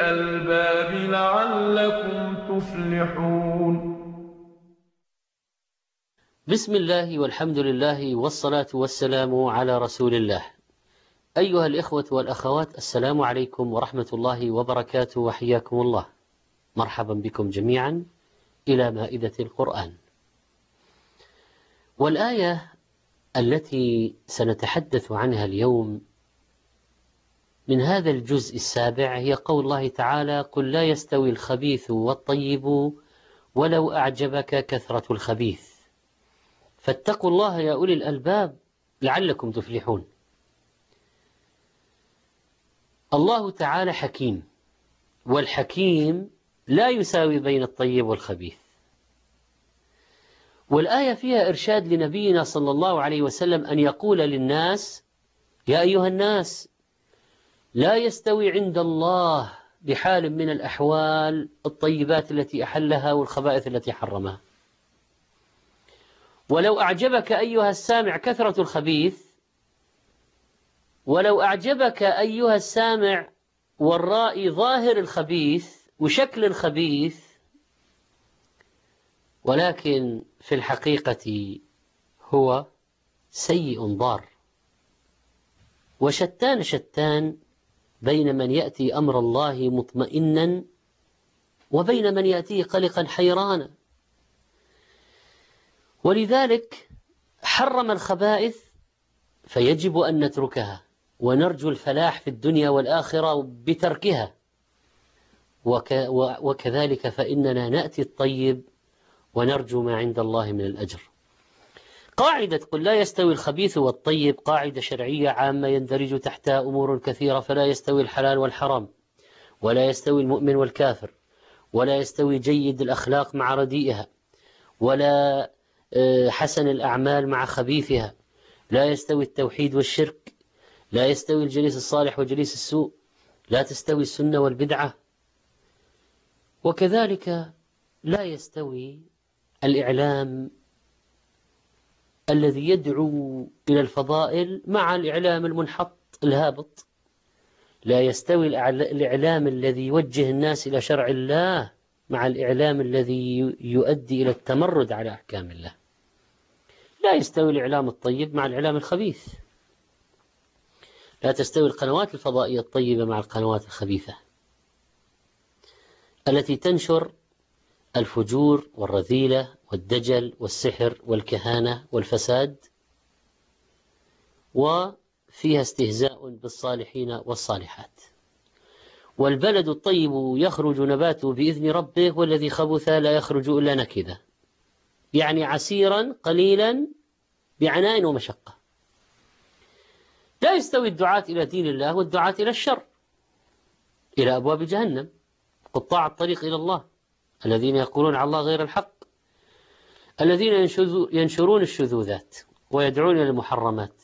الألباب لعلكم تفلحون. بسم الله والحمد لله والصلاة والسلام على رسول الله. أيها الإخوة والأخوات، السلام عليكم ورحمة الله وبركاته، وحياكم الله. مرحبا بكم جميعا إلى مائدة القرآن. والآية التي سنتحدث عنها اليوم من هذا الجزء السابع هي قول الله تعالى: قل لا يستوي الخبيث والطيب ولو أعجبك كثرة الخبيث فاتقوا الله يا أولي الألباب لعلكم تفلحون. الله تعالى حكيم، والحكيم لا يساوي بين الطيب والخبيث. والآية فيها إرشاد لنبينا صلى الله عليه وسلم أن يقول للناس: يا أيها الناس، لا يستوي عند الله بحال من الأحوال الطيبات التي أحلها والخبائث التي حرمها. ولو أعجبك أيها السامع كثرة الخبيث، ولو أعجبك أيها السامع والرائي ظاهر الخبيث وشكل الخبيث، ولكن في الحقيقة هو سيء ضار. وشتان شتان بين من يأتي أمر الله مطمئنا وبين من يأتيه قلقا حيرانا. ولذلك حرم الخبائث، فيجب أن نتركها ونرجو الفلاح في الدنيا والآخرة بتركها. وكذلك فإننا نأتي الطيب ونرجو ما عند الله من الأجر. قاعدة قل لا يستوي الخبيث والطيب قاعدة شرعية عامة يندرج تحتها أمور كثيرة، فلا يستوي الحلال والحرام، ولا يستوي المؤمن والكافر، ولا يستوي جيد الأخلاق مع رديئها، ولا حسن الأعمال مع خبيثها، لا يستوي التوحيد والشرك، لا يستوي الجليس الصالح وجليس السوء، لا تستوي السنة والبدعة. وكذلك لا يستوي الإعلام الذي يدعو إلى الفضائل مع الإعلام المنحط الهابط. لا يستوي الإعلام الذي يوجه الناس إلى شرع الله مع الإعلام الذي يؤدي إلى التمرد على أحكام الله. لا يستوي الإعلام الطيب مع الإعلام الخبيث. لا تستوي القنوات الفضائية الطيبة مع القنوات الخبيثة التي تنشر الفجور والرذيلة والدجل والسحر والكهانة والفساد، وفيها استهزاء بالصالحين والصالحات. والبلد الطيب يخرج نباته بإذن ربه، والذي خبث لا يخرج إلا نكدا، يعني عسيرا قليلا بعناء ومشقة. لا يستوي الدعاة إلى دين الله والدعاة إلى الشر، إلى أبواب جهنم، قطاع الطريق إلى الله، الذين يقولون على الله غير الحق، الذين ينشرون الشذوذات ويدعون إلى المحرمات.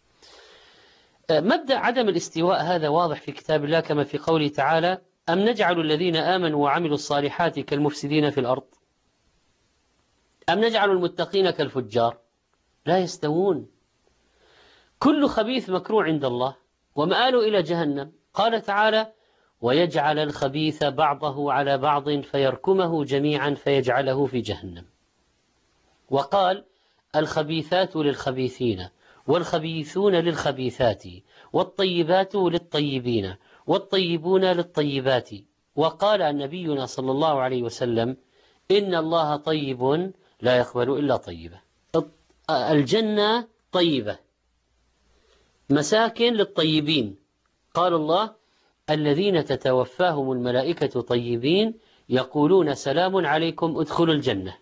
مبدأ عدم الاستواء هذا واضح في كتاب الله، كما في قوله تعالى: أم نجعل الذين آمنوا وعملوا الصالحات كالمفسدين في الأرض أم نجعل المتقين كالفجار. لا يستوون. كل خبيث مكروه عند الله ومآله إلى جهنم. قال تعالى: ويجعل الخبيث بعضه على بعض فيركمه جميعا فيجعله في جهنم. وقال: الخبيثات للخبيثين والخبيثون للخبيثات والطيبات للطيبين والطيبون للطيبات. وقال نبينا صلى الله عليه وسلم: إن الله طيب لا يقبل إلا طيبة. الجنة طيبة، مساكن للطيبين. قال الله: الذين تتوفاهم الملائكة طيبين يقولون سلام عليكم ادخلوا الجنة.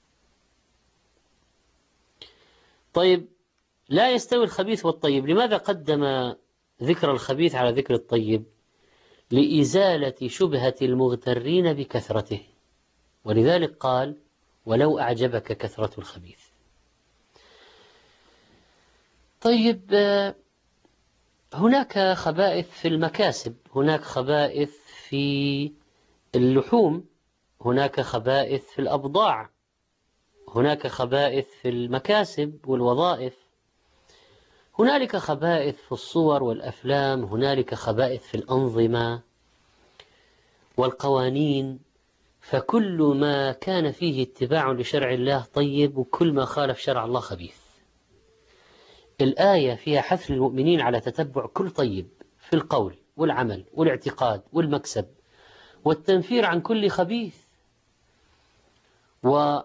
طيب، لا يستوي الخبيث والطيب. لماذا قدم ذكر الخبيث على ذكر الطيب؟ لإزالة شبهة المغترين بكثرته. ولذلك قال: ولو أعجبك كثرة الخبيث. طيب، هناك خبائث في المكاسب، هناك خبائث في اللحوم، هناك خبائث في الأبضاع، هناك خبائث في المكاسب والوظائف، هنالك خبائث في الصور والأفلام، هنالك خبائث في الأنظمة. والقوانين، فكل ما كان فيه اتباع لشرع الله طيب، وكل ما خالف شرع الله خبيث. الآية فيها حث المؤمنين على تتبع كل طيب في القول والعمل والاعتقاد والمكسب، والتنفير عن كل خبيث. وكما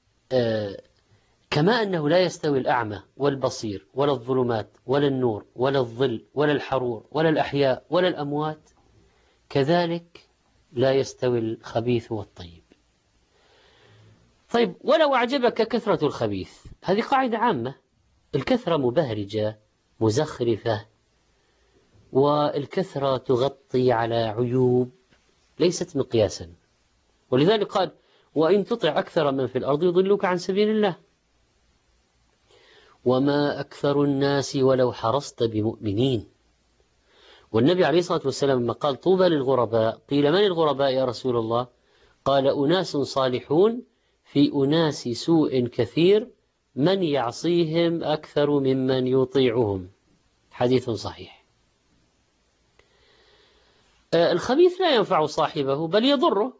أنه لا يستوي الأعمى والبصير ولا الظلمات ولا النور ولا الظل ولا الحرور ولا الأحياء ولا الأموات، كذلك لا يستوي الخبيث والطيب. طيب، ولو أعجبك كثرة الخبيث، هذه قاعدة عامة. الكثرة مبهرجة مزخرفة، والكثرة تغطي على عيوب ليست مقياسا. ولذلك قال: وإن تطع أكثر من في الأرض يضلوك عن سبيل الله وما أكثر الناس ولو حرصت بمؤمنين. والنبي عليه الصلاة والسلام لما قال: طوبى للغرباء، قيل: من الغرباء يا رسول الله؟ قال: أناس صالحون في أناس سوء كثير، من يعصيهم أكثر ممن يطيعهم. حديث صحيح. الخبيث لا ينفع صاحبه بل يضره.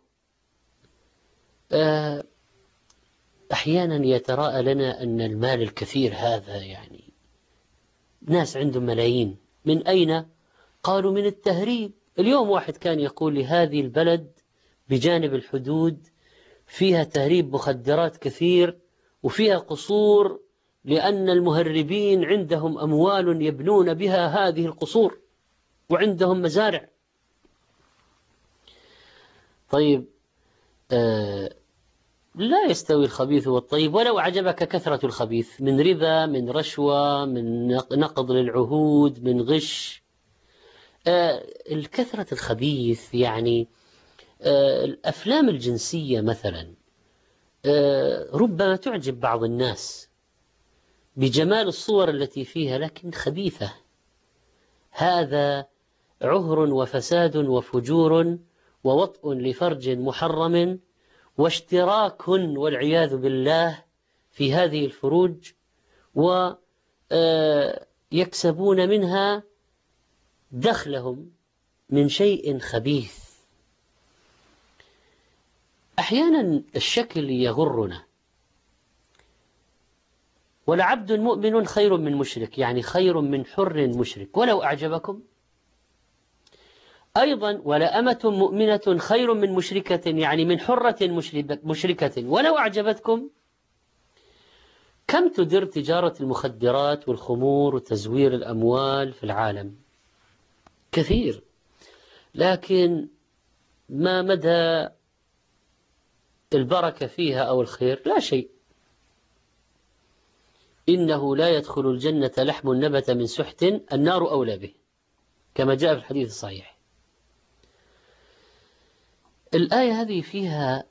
أحيانا يتراءى لنا أن المال الكثير هذا، يعني ناس عندهم ملايين، من أين؟ قالوا: من التهريب. اليوم واحد كان يقول لي: هذه البلد بجانب الحدود فيها تهريب مخدرات كثير، وفيها قصور، لأن المهربين عندهم أموال يبنون بها هذه القصور، وعندهم مزارع. طيب، لا يستوي الخبيث والطيب. ولو أعجبك كثرة الخبيث من ربا، من رشوة، من نقض للعهود، من غش. الكثرة الخبيث يعني الأفلام الجنسية مثلا ربما تعجب بعض الناس بجمال الصور التي فيها، لكن خبيثة. هذا عهر وفساد وفجور ووطء لفرج محرم، واشتراك والعياذ بالله في هذه الفروج، ويكسبون منها دخلهم من شيء خبيث. أحيانا الشكل يغرنا. ولعبد مؤمن خير من مشرك، يعني خير من حر مشرك ولو أعجبكم. أيضا: ولأمة مؤمنة خير من مشركة، يعني من حرة مشركة ولو أعجبتكم. كم تدر تجارة المخدرات والخمور وتزوير الأموال في العالم؟ كثير، لكن ما مدى البركة فيها أو الخير؟ لا شيء. إنه لا يدخل الجنة لحم نبت من سحت، النار أولى به، كما جاء في الحديث الصحيح. الآية هذه فيها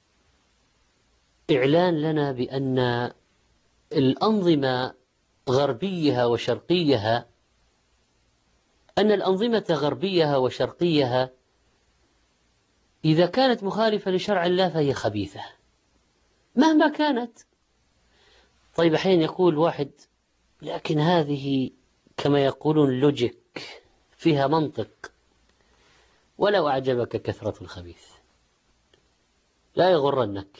إعلان لنا بأن الأنظمة غربيها وشرقيها، أن الأنظمة غربيها وشرقيها إذا كانت مخالفة لشرع الله فهي خبيثة مهما كانت. طيب، أحيانا يقول واحد: لكن هذه كما يقولون لوجيك، فيها منطق. ولو أعجبك كثرة الخبيث لا يغرنك.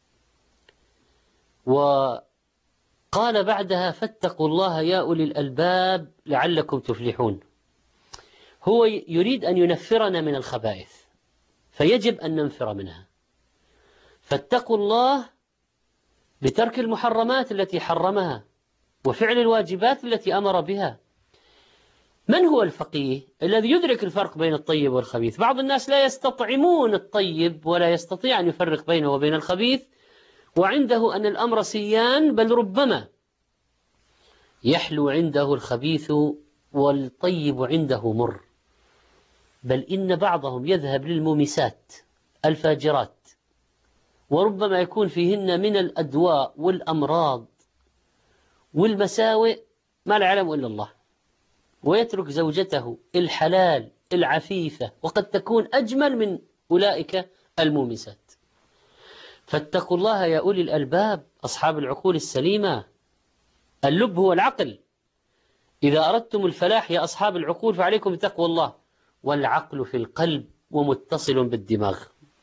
وقال بعدها: فاتقوا الله يا أولي الألباب لعلكم تفلحون. هو يريد أن ينفرنا من الخبائث، فيجب أن ننفر منها. فاتقوا الله بترك المحرمات التي حرمها وفعل الواجبات التي أمر بها. من هو الفقيه الذي يدرك الفرق بين الطيب والخبيث؟ بعض الناس لا يستطعمون الطيب ولا يستطيع أن يفرق بينه وبين الخبيث، وعنده أن الأمر سيان، بل ربما يحلو عنده الخبيث والطيب عنده مر. بل إن بعضهم يذهب للمومسات الفاجرات، وربما يكون فيهن من الأدواء والأمراض والمساوئ ما لا يعلم إلا الله، ويترك زوجته الحلال العفيفة وقد تكون أجمل من أولئك المومسات. فاتقوا الله يا أولي الألباب، أصحاب العقول السليمة. اللب هو العقل. إذا أردتم الفلاح يا أصحاب العقول فعليكم بتقوى الله. والعقل في القلب ومتصل بالدماغ.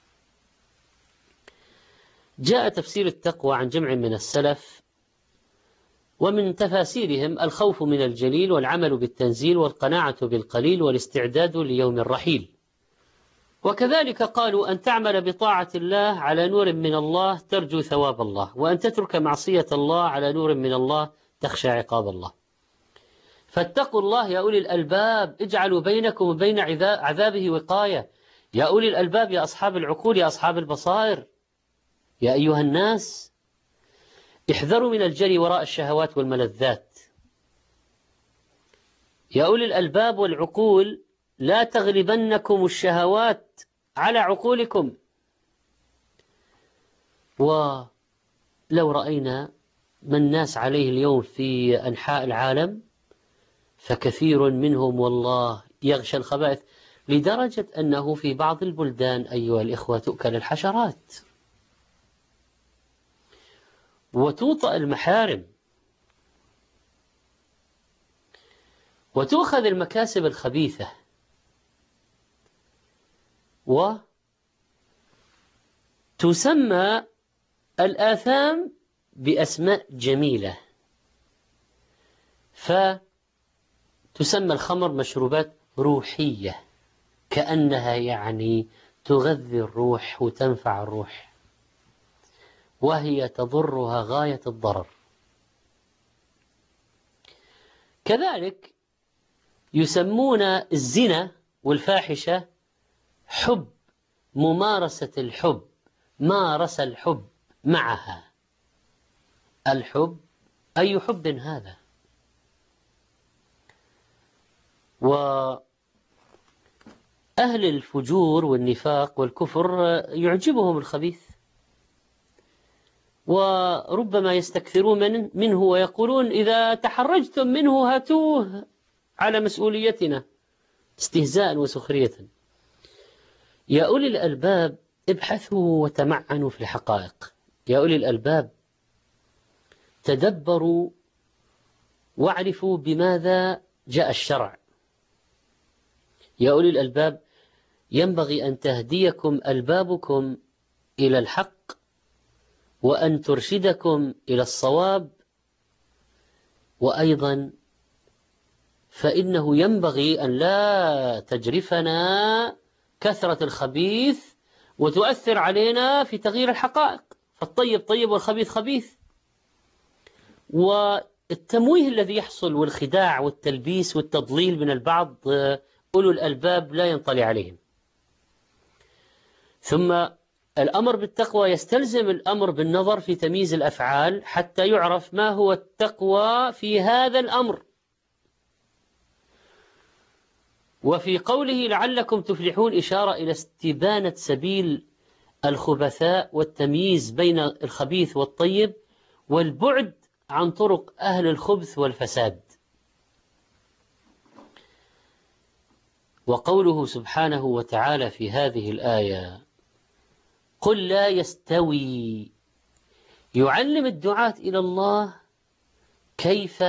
جاء تفسير التقوى عن جمع من السلف، ومن تفاسيرهم الخوف من الجليل والعمل بالتنزيل والقناعة بالقليل والاستعداد ليوم الرحيل. وكذلك قالوا أن تعمل بطاعة الله على نور من الله ترجو ثواب الله، وأن تترك معصية الله على نور من الله تخشى عقاب الله. فاتقوا الله يا أولي الألباب، اجعلوا بينكم وبين عذابه وقاية. يا أولي الألباب، يا أصحاب العقول، يا أصحاب البصائر، يا أيها الناس احذروا من الجري وراء الشهوات والملذات. يا أولي الألباب والعقول، لا تغلبنكم الشهوات على عقولكم. ولو رأينا ما الناس عليه اليوم في أنحاء العالم، فكثير منهم والله يغشى الخبائث، لدرجة أنه في بعض البلدان أيها الإخوة تؤكل الحشرات وتوطأ المحارم وتؤخذ المكاسب الخبيثة وتسمى الآثام بأسماء جميلة، فتسمى الخمر مشروبات روحية، كأنها يعني تغذي الروح وتنفع الروح، وهي تضرها غاية الضرر. كذلك يسمون الزنا والفاحشة حب، ممارسة الحب، مارس الحب معها. الحب أي حب هذا؟ وأهل الفجور والنفاق والكفر يعجبهم الخبيث، وربما يستكثرون منه ويقولون إذا تحرجتم منه هاتوه على مسؤوليتنا، استهزاء وسخرية. يا أولي الألباب ابحثوا وتمعنوا في الحقائق. يا أولي الألباب تدبروا واعرفوا بماذا جاء الشرع. يا أولي الألباب ينبغي أن تهديكم ألبابكم إلى الحق، وأن ترشدكم إلى الصواب. وأيضا فإنه ينبغي أن لا تجرفنا كثرة الخبيث وتؤثر علينا في تغيير الحقائق، فالطيب طيب والخبيث خبيث. والتمويه الذي يحصل والخداع والتلبيس والتضليل من البعض أولو الألباب لا ينطلي عليهم. ثم الأمر بالتقوى يستلزم الأمر بالنظر في تمييز الأفعال حتى يعرف ما هو التقوى في هذا الأمر. وفي قوله لعلكم تفلحون إشارة إلى استبانة سبيل الخبثاء والتمييز بين الخبيث والطيب، والبعد عن طرق أهل الخبث والفساد. وقوله سبحانه وتعالى في هذه الآية قل لا يستوي، يعلم الدعاة إلى الله كيف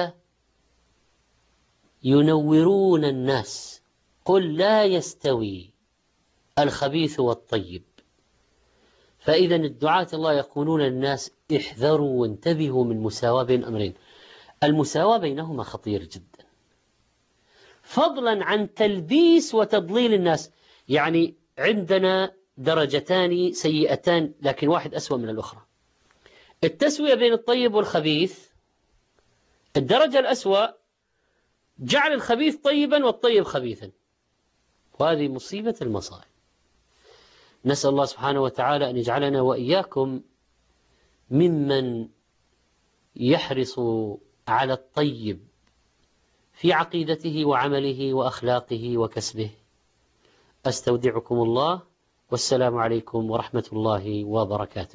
ينورون الناس. قل لا يستوي الخبيث والطيب. فإذا الدعاة الله يقولون للناس احذروا وانتبهوا من مساواة بين أمرين. المساواة بينهما خطير جدا، فضلا عن تلبيس وتضليل الناس. يعني عندنا درجتان سيئتان لكن واحد أسوأ من الأخرى. التسوية بين الطيب والخبيث، الدرجة الأسوأ جعل الخبيث طيبا والطيب خبيثا، وهذه مصيبة المصائب. نسأل الله سبحانه وتعالى أن يجعلنا وإياكم ممن يحرص على الطيب في عقيدته وعمله وأخلاقه وكسبه. أستودعكم الله، والسلام عليكم ورحمة الله وبركاته.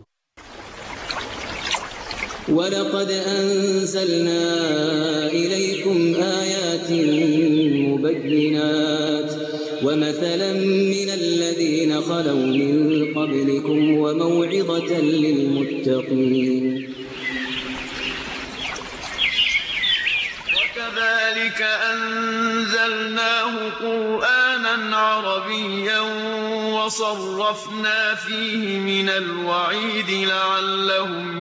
ولقد أنزلنا إليكم آيات مبينات ومثلا من الذين خلوا من قبلكم وموعظة للمتقين. وكذلك أنزلناه قرآنا عربيا وصرفنا فيه من الوعيد لعلهم